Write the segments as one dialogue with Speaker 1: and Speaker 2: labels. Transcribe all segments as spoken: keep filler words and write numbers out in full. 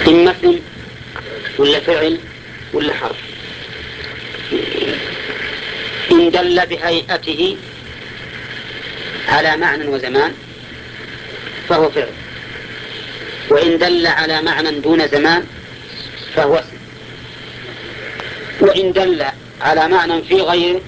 Speaker 1: إما اسم ولا فعل ولا حرف. إن دل بهيئته على معنى وزمان فهو فعل، وإن دل على معنى دون زمان فهو اسم، وإن دل على معنى في غيره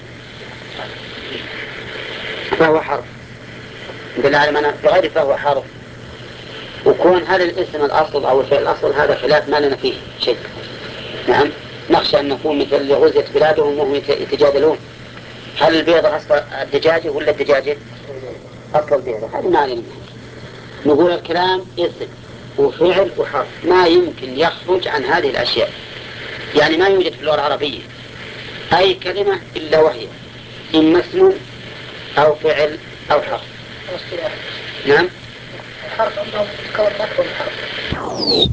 Speaker 1: فهو حرف. إن دل على معنى في غيره فهو حرف. وكون هل الاسم الأصل أو الفعل الأصل هذا خلاف ما لنا فيه شيء. نعم، نخشى أن نكون مثل اللي غزيت بلادهم وهم يتجادلون هل البيضة أصل الدجاجة ولا الدجاجة أصل البيضة. هذه ما علينا. نقول الكلام اسم وفعل وحرف، ما يمكن يخرج عن هذه الأشياء. يعني ما يوجد في اللغة العربية أي كلمة إلا وهي إما اسم أو فعل أو حرف. نعم،
Speaker 2: حرف أنه تكون لفظ حرف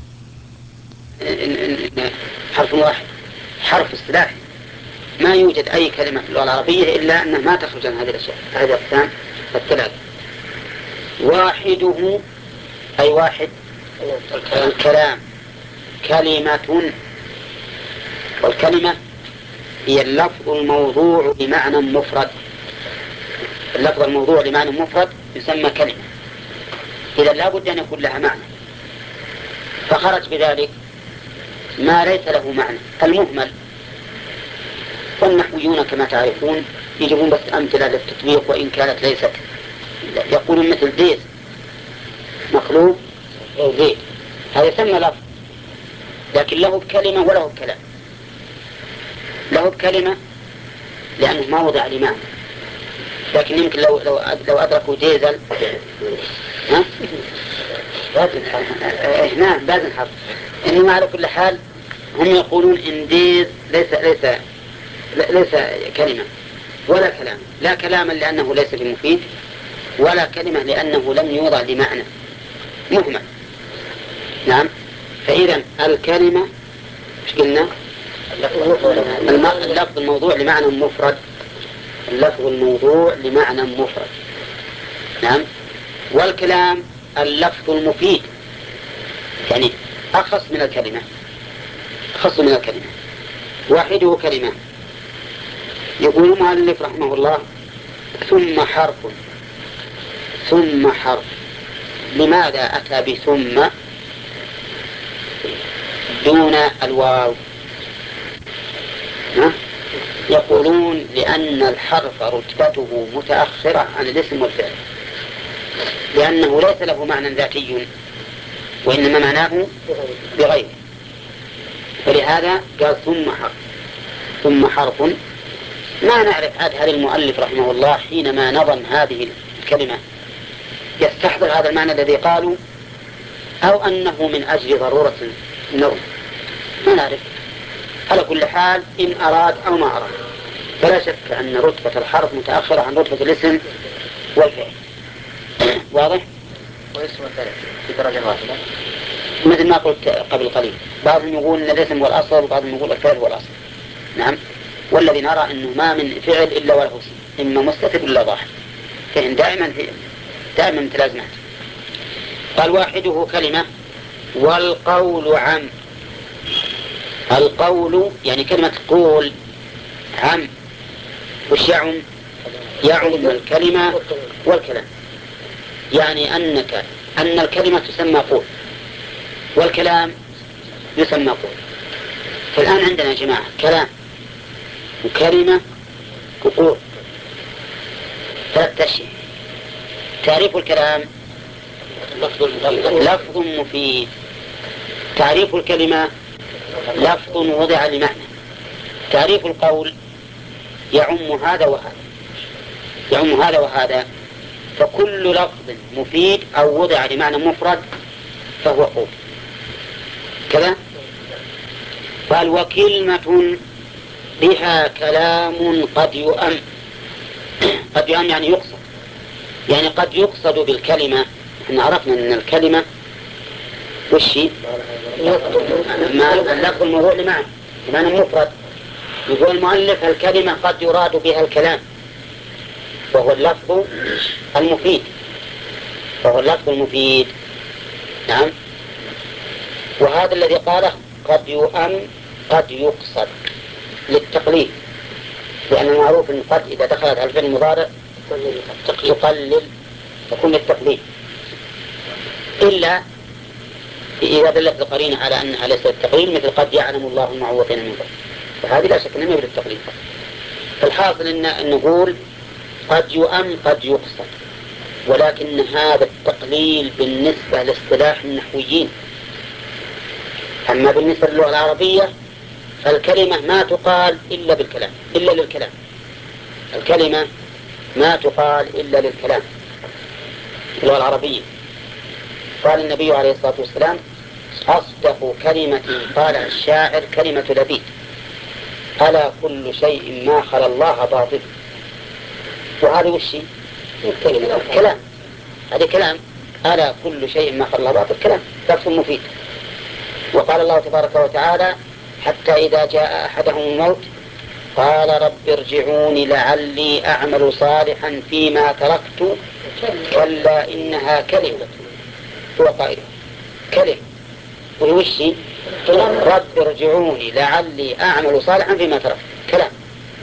Speaker 1: حرف واحد، حرف اصطلاحي. ما يوجد أي كلمة في اللغة العربية إلا أنها ما تخرج عن هذه الأشياء، هذه الأقسام الثلاث. واحده أي واحد الكلام كلمة، والكلمة هي اللفظ الموضوع لمعنى مفرد. اللفظ الموضوع لمعنى مفرد يسمى كلمة، إذا لا بد أن يكون لها معنى، فخرج بذلك ما ليس له معنى المهمل. والنحويون كما تعرفون يجيبون بس أمثلة للتطبيق وإن كانت ليست، يقولون مثل ديز مقلوب أو زيت، هذا يسمى لفظ لكن له كلمة وله كلام. له كلمة لأنه ما وضع لمعنى، لكن يمكن لو لو لو أدركوا ديزل ها لازم هنا لازم حرف. إنما على كل حال هم يقولون إن ديز ليس ليس ليس كلمة ولا كلام، لا كلاما لأنه ليس بمفيد، ولا كلمة لأنه لم يوضع لمعنى مهمل. نعم، فإذا الكلمة مش قلنا اللفظ الموضوع لمعنى مفرد، اللفظ الموضوع لمعنى مفرد. نعم، والكلام اللفظ المفيد، يعني أخص من الكلمة، أخص من الكلمة. واحده كلمة. يقول المؤلف رحمه الله ثم حرف. ثم حرف، لماذا أتى بثم دون الواو؟ يقولون لأن الحرف رتبته متأخرة عن الاسم والفعل، لأنه ليس له معنى ذاتي وإنما معناه بغيره، فلهذا قال ثم حرف. ثم حرف، ما نعرف عاد هل المؤلف رحمه الله حينما نظم هذه الكلمة يستحضر هذا المعنى الذي قالوا أو أنه من أجل ضرورة النظم، ما نعرف. على كل حال إن أراد أو ما أراد فلا شك أن رتبة الحرف متأخرة عن رتبة الاسم والفعل. واضح؟
Speaker 2: واسم الفعل في درجة واحدة
Speaker 1: مثل ما قلت قبل قليل، بعضهم يقول أن الاسم هو الأصل وبعضهم يقول الفعل هو الأصل. نعم، والذي نرى أنه ما من فعل إلا وله اسم، إما مستتر ولا ضاحك، فإن دائما دائما متلازمات. قال واحده كلمة والقول عم. القول يعني كلمة قول عم، وش يعم؟ يعم الكلمة والكلام، يعني أنك أن الكلمة تسمى قول والكلام يسمى قول. فالآن عندنا يا جماعة كلام وكلمة وقول، ثلاث أشياء. تعريف الكلام لفظ مفيد، تعريف الكلمة لفظ وضع لمعنى، تعريف القول يعم هذا وهذا، يعم هذا وهذا، فكل لفظ مفيد أو وضع لمعنى مفرد فهو قول. كذا قال وكلمة بها كلام قد يؤم. قد يؤم يعني يقصد، يعني قد يقصد بالكلمة. احنا عرفنا ان الكلمة وشي اللفظ الموضوع لمعنى لمعنى مفرد. يقول المؤلف الكلمة قد يراد بها الكلام وهو اللفظ المفيد، وهو اللفظ المفيد. نعم، وهذا الذي قاله قد يؤم قد يقصد للتقليل، لأن المعروف أن قد إذا دخلت على الفعل المضارع تقلل تكون للتقليل، إلا إذا دلت القرينة على أنها ليست التقليل، مثل قد يعلم الله المعوقين منكم، فهذه لا شك أنها بالتقليل. فالحاصل أن نقول قد يؤم قد يقصد، ولكن هذا التقليل بالنسبة لاصطلاح النحويين. أما بالنسبة للغة العربية فالكلمة ما تقال إلا بالكلام إلا للكلام الكلمة ما تقال إلا للكلام اللغة العربية. قال النبي عليه الصلاة والسلام أصدق كلمة قالها الشاعر كلمة لبيد ألا كل شيء ما خلا الله باطل. وهذا وشي كلام، هذا كلام ألا كل شيء ما خلا الله باطل، كلام لفظ مفيد. وقال الله تبارك وتعالى حتى إذا جاء أحدهم الموت قال رب ارجعوني لعلي أعمل صالحا فيما تركت كلا إنها كلمة هو قائلها كلمة ويوشي رب ارجعوني لعلي أعمل صالحا فيما تركت كلام.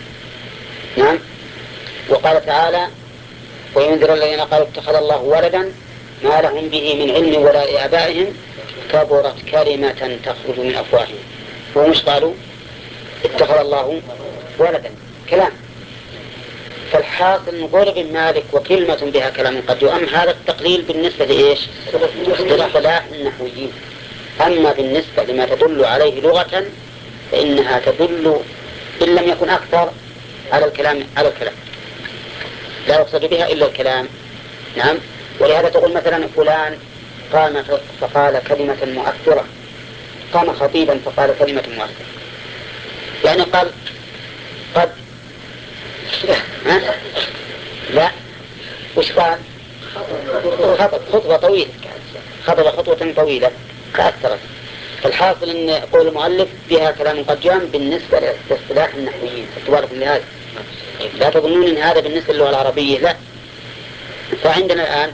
Speaker 1: نعم. وقال تعالى وينذر الذين قالوا اتخذ الله ولدا ما لهم به من علم ولا لآبائهم كبرت كلمة تخرج من أفواههم. ومش قالوا اتخذ الله ولدا كلام. فالحاصل نقول ابن مالك وكلمة بها كلام قد يؤم هذا التقليل بالنسبة لإيش اصطلاح النحويين. أما بالنسبة لما تدل عليه لغة فإنها تدل إن لم يكن أكثر على الكلام على الكلام لا يقصد بها إلا الكلام. نعم. ولهذا تقول مثلا فلان قام فقال كلمة مؤثرة، قام خطيبا فقال كلمة مؤثرة، يعني قال قد ها؟ لا وش قال خطب خطبة طويلة خطب خطوة طويلة فأثرت. الحاصل أن قول المؤلف بها كلام قد جام بالنسبة لاصطلاح النحويين تبارك لهذا، لا تظنون أن هذا بالنسبة للغة العربية لا. فعندنا الآن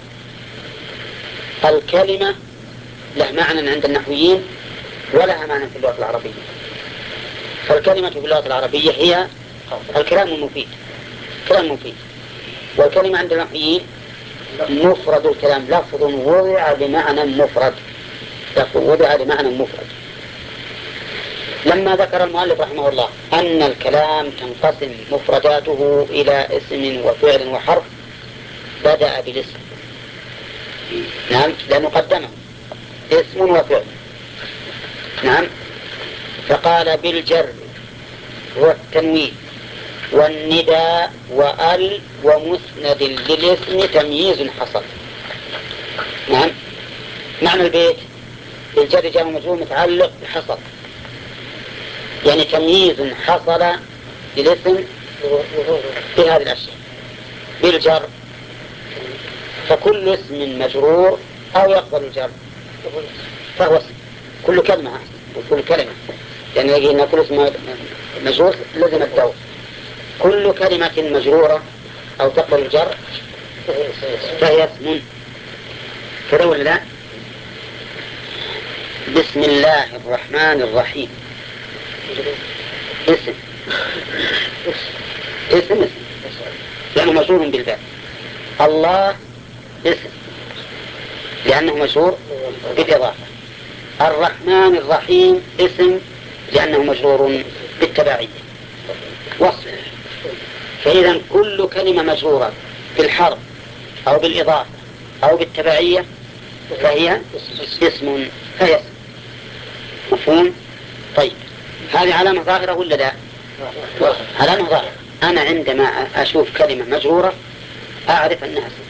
Speaker 1: الكلمة له معنى عند النحويين ولها معنى في اللغة العربية. فالكلمة في اللغة العربية هي الكلام المفيد كلام مفيد، والكلمة عند النحويين مفرد الكلام لفظ وضع بمعنى مفرد لفظ وضع بمعنى مفرد. لما ذكر المؤلف رحمه الله أن الكلام تنقسم مفرداته إلى اسم وفعل وحرف بدأ بالاسم. نعم لأنه قدمه اسم وفعل. نعم. فقال بالجر والتنوين والنداء وأل ومسند للاسم تمييز حصل. نعم. معنى البيت بالجر جاء مجرور متعلق بحصل، يعني تمييز حصل للاسم بهذه الأشياء. بالجر فكل اسم مجرور أو يقبل الجر فهو اسم. كل كلمة وكل كلمة يعني يجي أن كل اسم مجرور لازم الدور. كل كلمة مجرورة أو تقبل الجر فهي اسم. كذا ولا لا؟ بسم الله الرحمن الرحيم اسم اسم اسم لأنه مجرور بالباء. الله اسم لأنه مجرور بالإضافة. الرحمن الرحيم اسم لأنه مجرور بالتبعية وصف. فإذا كل كلمة مجرورة بالحرف أو بالإضافة أو بالتبعية فهي اسم فهي اسم. مفهوم؟ طيب هذه علامة ظاهرة ولا لا؟ علامة ظاهرة. أنا عندما أشوف كلمة مجرورة أعرف أنها اسم،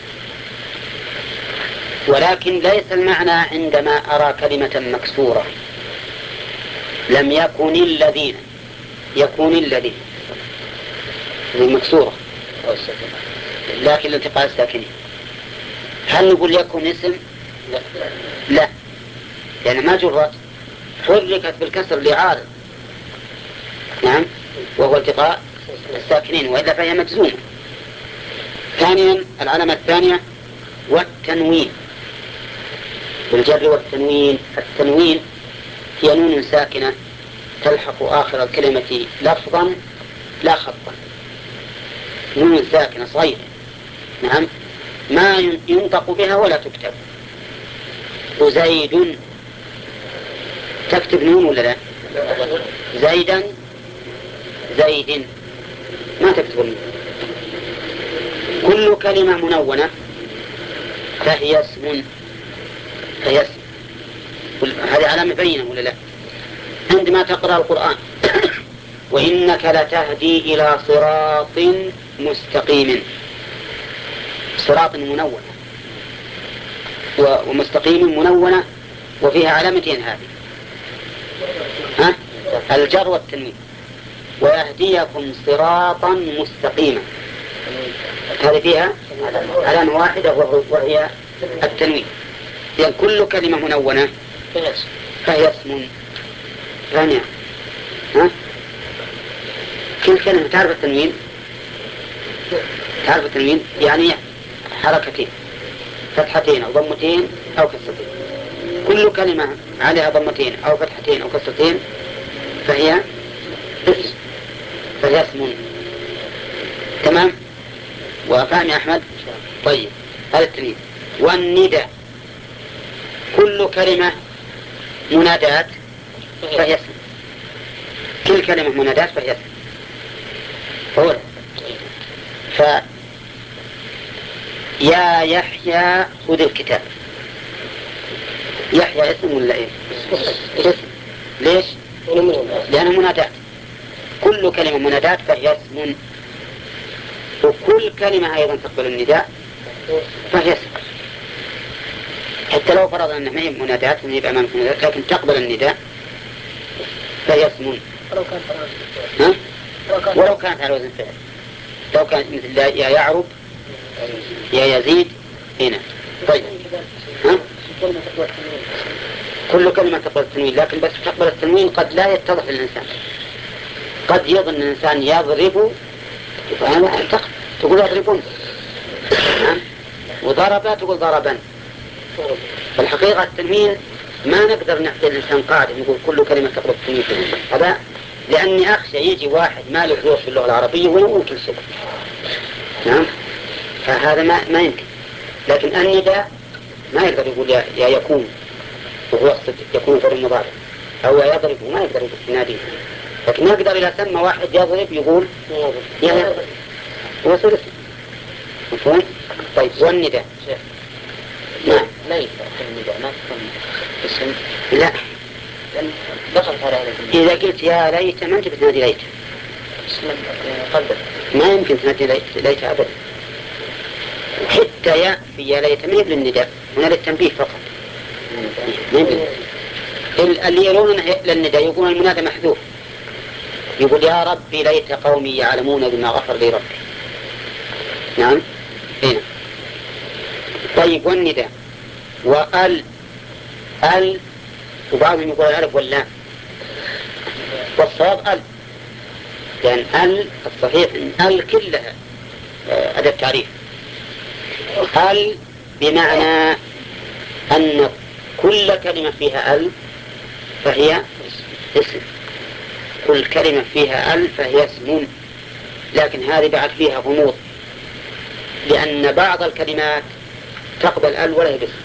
Speaker 1: ولكن ليس المعنى عندما أرى كلمة مكسورة لم يكن الذين يكون الذين مكسورة لكن الالتقاء الساكنين هل نقول يكون اسم؟ لا, لا. يعني ما جرت حركت بالكسر لعارض. نعم. وهو التقاء الساكنين وإلا فهي مجزومة. ثانيا العلامة الثانية والتنوين. بالجر والتنوين. التنوين هي نون ساكنة تلحق آخر الكلمة لفظا لا خطا، نون ساكنة صغيرة، نعم، ما ينطق بها ولا تكتب. وزيد تكتب نون ولا لا؟ زيدا زيد ما تكتب نون. كل كلمة منونة فهي اسم، فهي اسم. هذه علامة بينة ولا لا؟ عندما تقرأ القرآن وإنك لتهدي إلى صراط مستقيم، صراط منونة ومستقيم منونة وفيها علامتين، هذه ها؟ الجر والتنوين. ويهديكم صراطا مستقيما، هذه فيها علامة واحدة وهي التنوين. يعني كل كلمة منونة فهي اسم. ثانيا ها؟ كل كلمة تعرف التنوين، تعرف التنوين يعني حركتين، فتحتين أو ضمتين أو كسرتين. كل كلمة عليها ضمتين أو فتحتين أو كسرتين فهي اسم، فهي اسم. تمام؟ وفهم يا أحمد؟ طيب، هذا التنوين. والنداء كل كلمة منادات فهي اسم، كل كلمة منادات فهي اسم. هو ف يا يحيى خذ الكتاب. يحيى اسم ولا ايه؟ اسم. ليش؟ لأنه منادات، كل كلمة منادات فهي اسم. وكل كلمة أيضا تقبل النداء فهي اسم، حتى لو فرضنا أنها ما هي منادات ونبقى أمامك منادات لكن تقبل النداء فهي اسم. ها؟ ولو كانت على وزن فعل، لو كانت مثل يا يعرب يا يزيد هنا. طيب ها؟ كل كلمة تقبل التنوين، لكن بس تقبل التنوين قد لا يتضح للإنسان. قد يظن الإنسان يضرب فأنا تقول يضربون، وضرب تقول ضربا. الحقيقة التنوين ما نقدر نعطي الإنسان قاعدة نقول كل كلمة تقبل التنوين هذا، لأني أخشى يجي واحد ما له ذوق في اللغة العربية ويقول كل شيء. نعم، فهذا ما ما يمكن. لكن النداء ما يقدر يقول يا, يا يكون وهو يقصد يكون فعل مضارع، أو يضرب ما يقدر يقول يناديه. لكن يقدر إذا سمى واحد يضرب يقول يا يضرب وصل اسم. مفهوم؟ طيب، والنداء نعم
Speaker 2: لا يفرق النداء ما تكون اسم.
Speaker 1: لا،
Speaker 2: دخلت على هذا.
Speaker 1: إذا قلت يا ليت ما أنت بتنادي ليت، ما يمكن تنادي ليت, ليت أبدا. حتى يا في يا ليت ما يبلي النداء، هنا للتنبيه فقط. اللي يرون للنداء يقولون المنادى محذوف، يقول يا ربي ليت قومي يعلمون بما غفر لي ربي. نعم هنا. طيب، والنداء وال ال وبعضهم يقول الألف واللام، والصواب ال، لأن ال الصحيح أن ال كلها أداة تعريف. ال بمعنى أن كل كلمة فيها ال فهي اسم، كل كلمة فيها ال فهي اسم. لكن هذه بعد فيها غموض، لأن بعض الكلمات تقبل ال ولا هي باسم.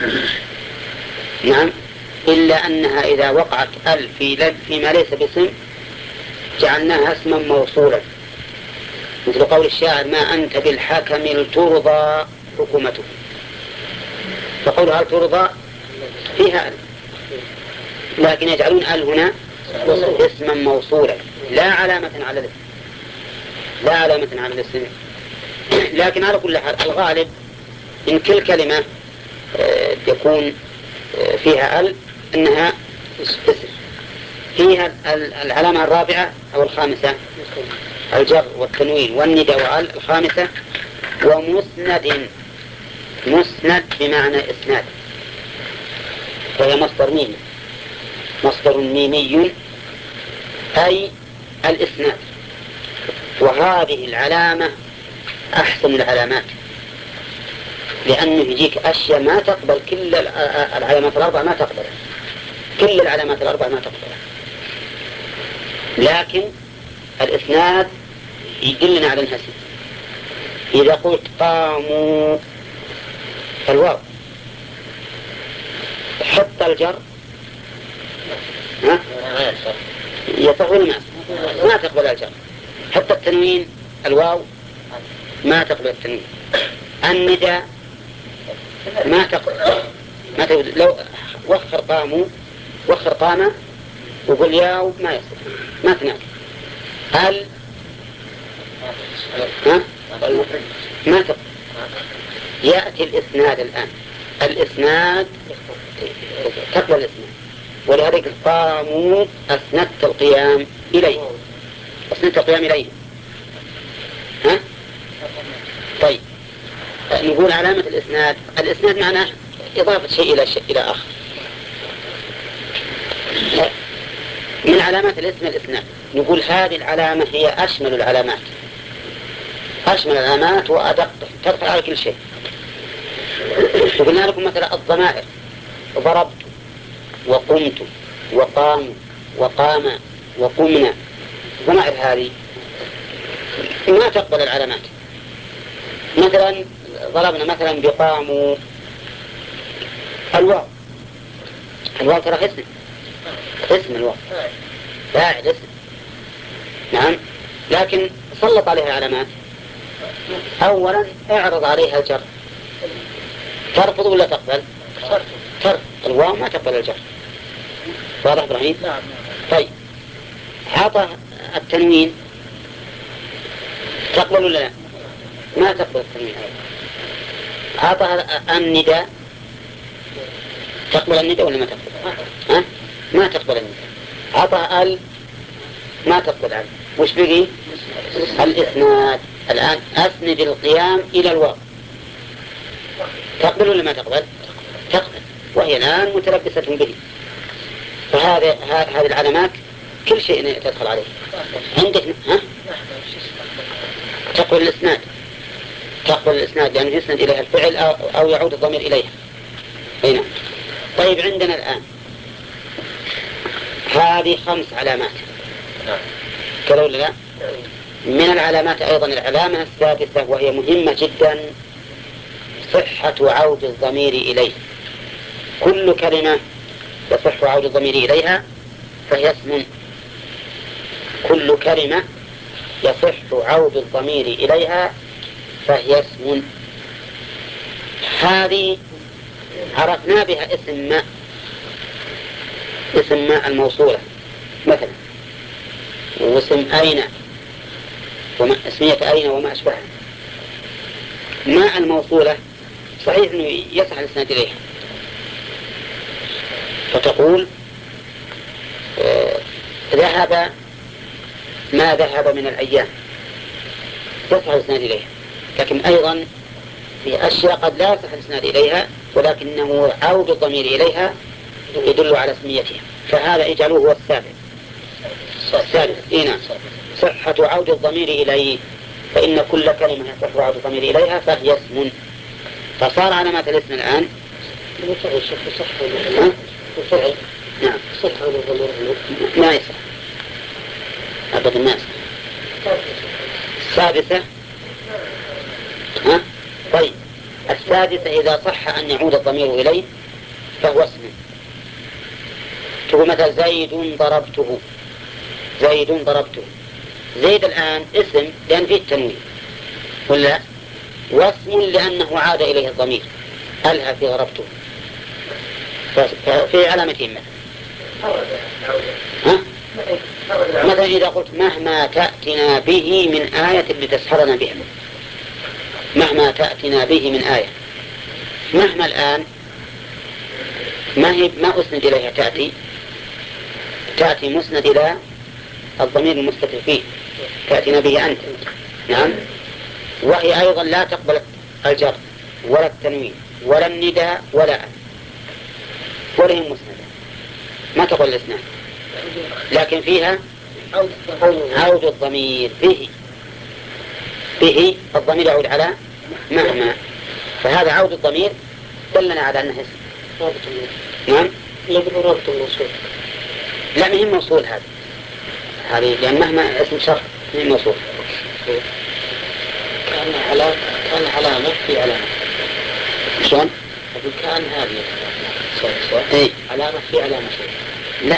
Speaker 1: نعم، إلا أنها إذا وقعت ال في فيما ليس باسم جعلناها اسما موصولا، مثل قول الشاعر ما أنت بالحكم لترضى حكومته، فقول هل ترضى فيها ال، لكن يجعلون ال هنا اسما موصولا لا علامة على الاسم، لا علامة على الاسم. لكن على كل حال الغالب إن كل كلمة يكون فيها ال أنها اسم. فيها العلامة الرابعة أو الخامسة الجر والتنوين والندى وال. الخامسة ومسند، مسند بمعنى إسناد، وهي مصدر ميمي، مصدر ميمي أي الإسناد. وهذه العلامة أحسن العلامات، لأنه يجيك أشياء ما تقبل كل العلامات الأربع، ما تقبل كل العلامات الأربع ما تقبل، لكن الإسناد يدلنا على الهسي. إذا قلت قاموا الواو حط الجر ها يصح ولا ما ما تقبل الجر. حتى التنوين الواو ما تقبل التنوين. النداء ما تقبل ما تقبل. لو وخر قاموا وخر قام وقل ياو ما يصح ما تناسب. هل ها ما تقبل. يأتي الإسناد الآن، الإسناد تقبل الإسناد، ولذلك قاموا أسندت القيام إليه، أسندت القيام إليه. ها؟ طيب نقول علامة الإسناد، الإسناد معناه إضافة شيء إلى شيء إلى آخر. من علامات الاسم الإسناد، نقول هذه العلامة هي أشمل العلامات، أشمل العلامات وأدق، تدخل على كل شيء. وقلنا لكم مثلا الضمائر، ضربت وقمت وقام وقام وقمنا، الضمائر هذه ما تقبل العلامات. مثلا ضربنا مثلا بقاموا الواو، الواو ترى اسم، اسم الواو فاعل اسم، نعم، لكن سلط عليها علامات. أولا اعرض عليها الجر، ترفض ولا تقبل؟ ترفض. الواو ما تقبل الجر، واضح إبراهيم؟ نعم. طيب عطى التنوين تقبل ولا لا؟ ما تقبل التنوين. عطى النداء تقبل النداء ولا ما تقبل؟ ها؟ ما تقبل النداء. عطى ال ما تقبل ال. وش بقي؟ الإسناد. الآن أسند القيام إلى الواو، تقبل ولا ما تقبل؟ تقبل، وهي الآن متلبسة به. فهذه هذه العلامات كل شيء تدخل عليه. عندك ها؟ تقبل الإسناد، تقبل الإسناد لأنه يسند إليها الفعل أو يعود الضمير إليها. هنا. طيب عندنا الآن هذه خمس علامات كذا ولا لا؟ من العلامات أيضا العلامة السادسة وهي مهمة جدا، صحة عود الضمير إليه. كل كلمة يصح عود الضمير إليها فهي اسم. كل كلمة يصح عود الضمير إليها فهي اسم. هذه عرفنا بها اسم ما، اسم ما الموصولة مثلا، واسم أين، وما اسمية أين وما أشبهها. ما الموصولة صحيح أنه يصح الإسناد إليها، فتقول آه ذهب ما ذهب من الأيام، يصح الإسناد إليها. لكن أيضا في أشياء قد لا يصح الإسناد إليها ولكنه عود الضمير إليها يدل على اسميتها، فهذا اجعلوه هو السابع. السادس إينا صحة عود الضمير إليه، فإن كل كلمة يصح عود الضمير إليها فهي اسم. فصار علامات الاسم الآن فعل. نعم صح عود الضمير ما يصح أبدا ما يصح. السادسة ها؟ طيب السادسة إذا صح أن يعود الضمير إليه فهو اسم. تقول مثلا زيد ضربته، زيد ضربته، زيد الآن اسم لأن فيه التنوين ولا، واسم لأنه عاد إليه الضمير ألها في ضربته، ففي علامتين مثلا. ها؟ مثلا إذا قلت مهما تأتنا به من آية لتسحرنا بها، مهما تأتنا به من آية، مهما الآن ما هي ما أسند إليها تأتي، تأتي مسند إلى الضمير المستتر فيه، تأتينا به أنت. نعم. وهي أيضا لا تقبل الجر ولا التنوين ولا النداء ولا أن، ولا هي مسندة، ما تقبل الإسناد، لكن فيها عود الضمير به، به الضمير يعود على مهما. فهذا عود الضمير دلنا على أنه اسم.
Speaker 3: رابط الموصول.
Speaker 1: نعم.
Speaker 3: يجب رابط الموصول.
Speaker 1: لا ما هي موصول هذه. هذه لأن مهما اسم شرط هي موصول.
Speaker 3: كان علامة كان علامة في علامة.
Speaker 1: شلون؟
Speaker 3: أقول كان هذه سؤال سؤال.
Speaker 1: إيه.
Speaker 3: علامة في علامة.
Speaker 1: لا.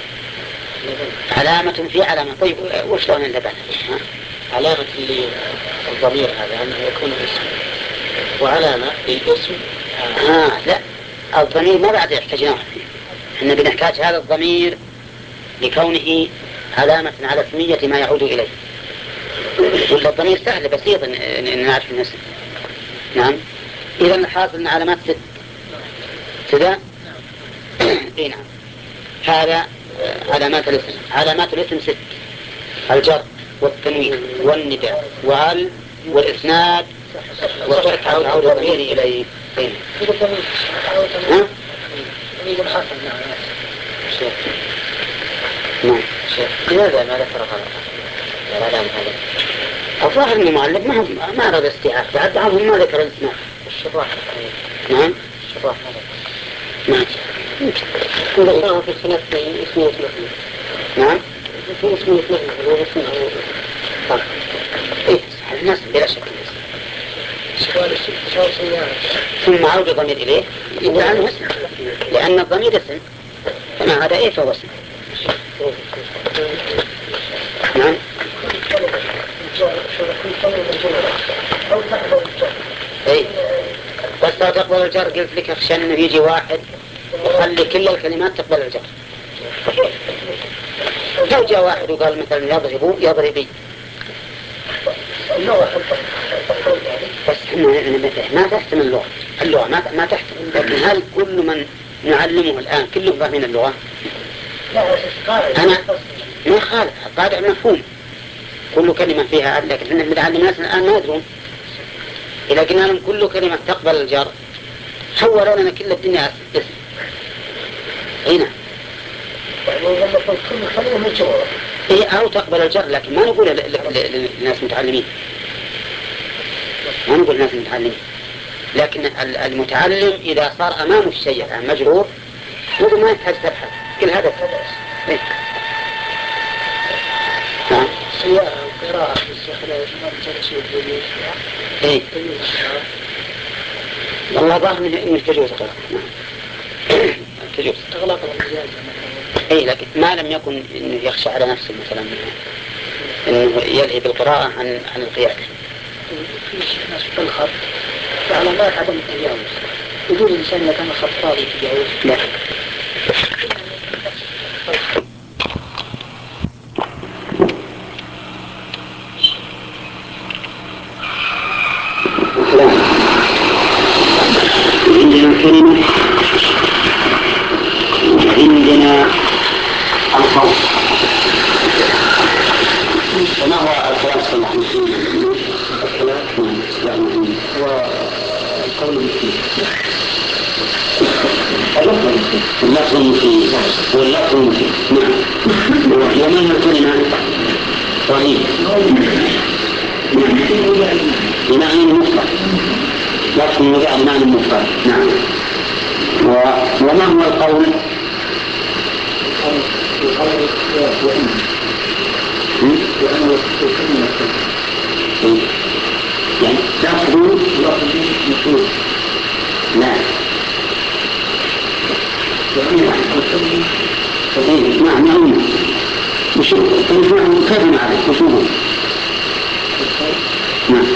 Speaker 1: علامة في علامة. طيب وشلون اللبن؟
Speaker 3: علامة اللي الضمير هذا أنه يكون اسم وعلامة للاسم.
Speaker 1: آه لا الضمير ما بعد يحتاجناه. إحنا بنحتاج هذا الضمير لكونه علامة على اسمية ما يعود إليه. ولا الضمير سهل بسيط إن نعرف الاسم. نعم. إذا الحاصل أن علامات ست. كذا؟ إيه نعم. هذا علامات الاسم. علامات الاسم ست: الجر والتنوين والنداء وال والإسناد وصحة عود الضمير إليه. ها؟ نعم.
Speaker 3: لماذا ما ذكر هذا العلامة هذا؟
Speaker 1: الظاهر أن المؤلف ما ما أراد استيعاب، بعد بعضهم ما ذكر الاسماء.
Speaker 3: الشراح.
Speaker 1: نعم.
Speaker 3: الشراح
Speaker 1: نعم.
Speaker 3: ذكرها في الخلاف بين اسمه واسمه.
Speaker 1: نعم.
Speaker 3: في اسمه واسمه هو اسمه.
Speaker 1: طيب. إيه الناس بلا شك الناس.
Speaker 3: سؤال سؤال سيارة.
Speaker 1: ثم عود الضمير إليه يدعى عنه اسم، لأن الضمير اسم، فما هذا إيه فهو اسم. نعم. إيه بس لو تقبل الجر قلت لك أخشى إنه يجي واحد يخلي كل الكلمات تقبل الجر. لو جاء واحد وقال مثلا يضرب يضربي بس ما تحتمل اللغة. اللغة ما ما تحتمل. لكن هل كل من نعلمه الآن كلهم فاهمين اللغة؟ أنا ما خالف قاعدة مفهوم كل كلمة فيها، لكن إحنا بنعلم الناس الآن ما يدرون. إذا قلنا لهم كل كلمة تقبل الجر حولوا لنا كل الدنيا اسم. هنا إيه أو تقبل الجر، لكن ما نقول للناس متعلمين، ما نقول للناس متعلمين. لكن المتعلم إذا صار أمامه الشيء الآن مجرور يقول ما يحتاج تبحث كل هذا إيه. نعم.
Speaker 3: سيارة وقراءة باستخراج مرجع سوري.
Speaker 1: إيه. والله ظاهر إنه تجوز القراءة. نعم. تجوز.
Speaker 3: أغلق الإجازة.
Speaker 1: إيه لكن ما لم يكن إنه يخشى على نفسه مثلا إنه يلهي بالقراءة عن عن القيادة.
Speaker 3: في ناس بالخط علامات عدم التجاوز. يقول الإنسان إذا كان خطاء يتجاوز.
Speaker 1: لا. عندنا كلمة عندنا الخوف. وما هو الكلام الصلاح؟ الكلام هو القول المفيد. اللفظ المفيد واللفظ المفيد. نعم. وما هي الكلمة؟ رهيب. بمعنى المفرد. لفظ يوضع بمعنى المفرد. نعم. وما هو القول؟ يعني لفظ مفرد. لا. نعم نعم. وشو تنفعهم كيف نعرف وشوهم؟ نعم.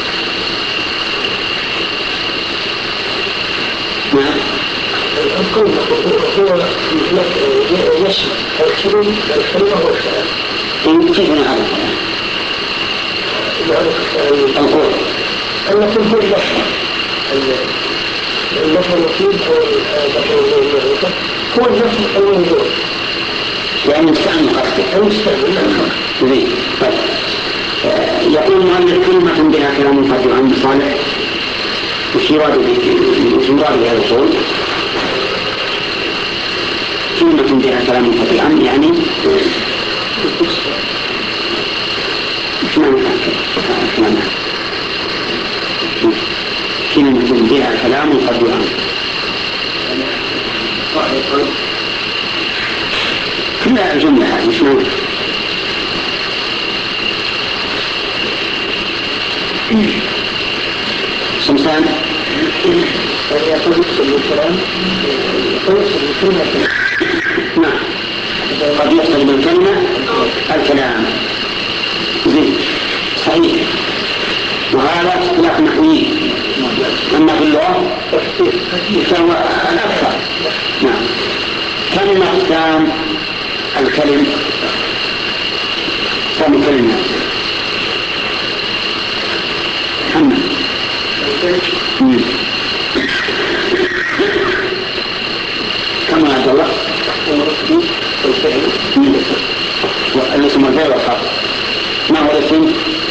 Speaker 1: نعم.
Speaker 3: القول هو يشمل الكلمة الكلمة هو الكلام.
Speaker 1: كيف نعرف؟ القول.
Speaker 3: اللفظ هو اللفظ. اللفظ المفيد هو اللفظ هو اللفظ الموجود.
Speaker 1: يعني مستعمل قصدك.
Speaker 3: المستعمل.
Speaker 1: زين. طيب. يقول المؤلف كلمة بها كلام قد عن صالح. وش يراد وش يراد بهذا القول؟ كلمة بها كلام قد عن يعني وش معنى كلمة؟ كلمة فيها كلام قد يعم. كلها الجملة هذه مش موجود. سمسان يقول يقصد بالكلام ويقصد بالكلمة. نعم قد يقصد بالكلمة الكلام. زين صحيح. وهذا اختلاف نحوي. أما في اللغة فهو الأكثر. نعم. كم أقسام الكلم؟ كم كلمة؟ محمد. كم عبد الله؟ الاسم والفعل والحرف. ما هو الاسم؟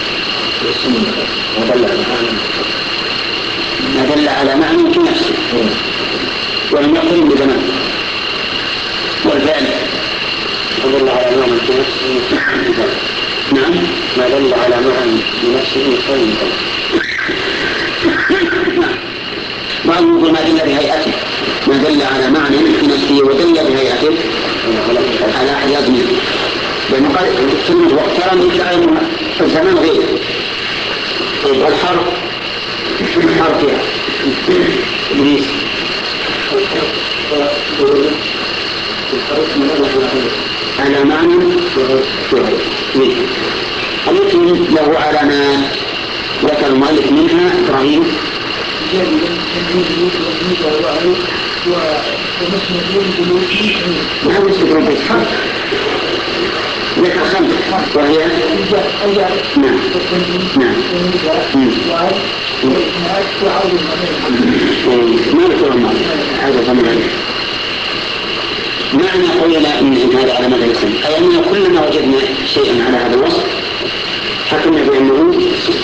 Speaker 1: ما دل على معنى في نفسه ولم يقل بزمان. والفعل ما دل على معنى في نفسه. نعم ما دل على معنى في نفسه يسمى. بعضهم يقول ما دل بهيئته، ما دل على معنى في نفسه ودل بهيئته على احياء منه. لأنه قال كلمة واقترن يدعي الزمان غير. والحرف حرف يا إبليس على معنى التي له علامات ذكر المؤلف منها إبراهيم ما هو اسم ربي حرف ذكر خمسة وهي نعم نعم ما نقول المعنى هذا ضمن. معنى قولنا إن هذا علامات الاسم أي أننا كلما وجدنا شيئا على هذا الوصف حكمنا بأنه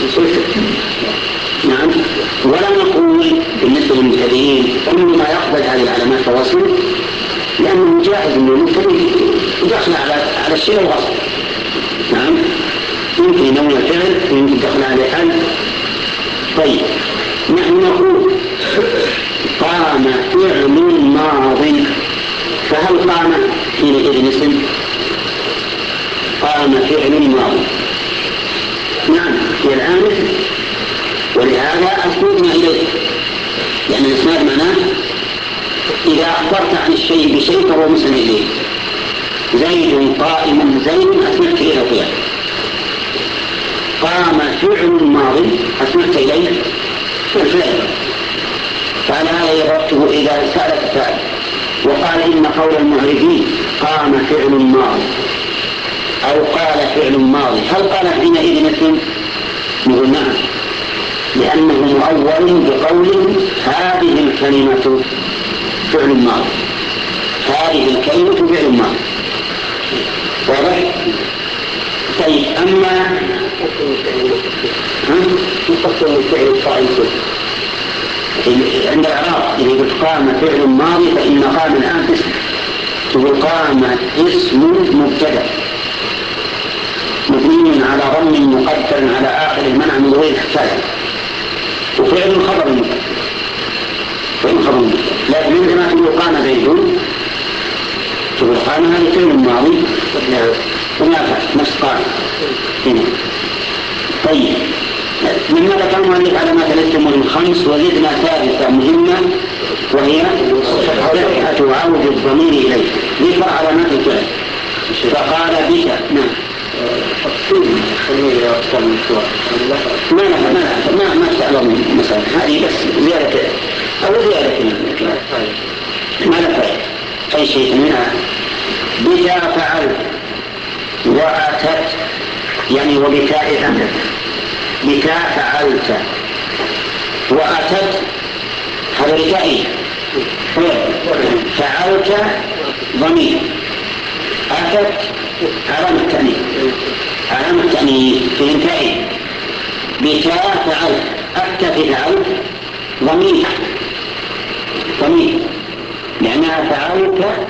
Speaker 1: نعم. ولا نقول بالنسبة للمبتدئين كل ما يقبل هذه العلامات فوصل، لأنه جائز أنه المبتدئ يدخل على على الشيء الوصف. نعم يمكن ينوي الفعل ويمكن يدخل عليه حل. طيب نحن نقول قام فعل ماضي، فهل قام حينئذ اسم؟ قام فعل ماضي نعم هي الآن، ولهذا أسندنا إليه، لأن الإسناد معناه إذا أخبرت عن الشيء بشيء فهو مسند إليه. زيد قائم، زيد أسندت إلى الفعل. قام فعل ماضي أسندت إليه الفعل. فعلى هذا يرتب إذا سألت السائل وقال إن قول المعربين قام فعل ماضي أو قال فعل ماضي، هل قال حينئذ اسم؟ نقول نعم، لأنه مؤول بقول هذه الكلمة فعل ماضي، هذه الكلمة فعل ماضي. واضح؟ طيب أما يقصد الفعل الفاعل عند الإعراب إذا قلت قام فعل ماضي فإن قام الآن اسم، تقول قام اسم مبتدأ مبني على ضم مقدر على آخر المنع من غير احتاج، وفعل خبر مبتدأ فعل خبر مبتدأ. لكن عندما تقول قام زيد تقول قام هذا فعل ماضي وما نفس قام هنا. طيب مما ذكر المؤلف علامات الاسم الخمس وزدنا ثالثة مهمة وهي صحة عود الضمير إليه. ذكر علامات الفعل فقال بك نعم ما ما ما ما تعلم مثلا هذه بس زيادة أو زيادة ما نفعل أي شيء منها. بك فعلت وأتت يعني وبكاء أتت، بك فعلت وأتت هذا بكائي فعلت ضمير، أتت علامة التأنيث علامة التأنيث في انتهي. بك فعلت أتت فعلت ضمير ضمير لأنها فعلت